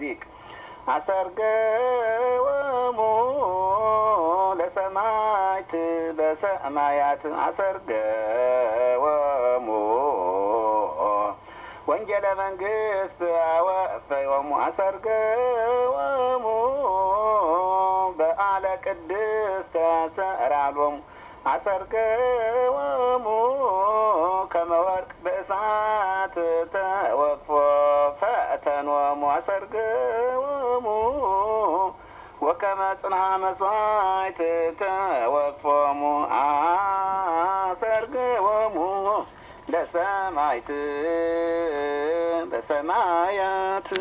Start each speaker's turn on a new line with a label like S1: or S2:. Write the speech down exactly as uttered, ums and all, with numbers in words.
S1: ሊቅ አሰርገወሙ ለሰማዕት በሰማያት አሰርገወሙ ወንጌለ መንግሥት አወፈዮሙ አሰርገወሙ በዓለ ቅድስት አሰራሎሙ አሰርገወሙ ከመ ወርቅ በእሳት ተወቅፎ ፈተኖሙ አሰርገወሙ ወከመ ጽንሐ መሥዋዕት ተወቅፎሙ አሰርገወሙ ለሰማዕት በሰማያት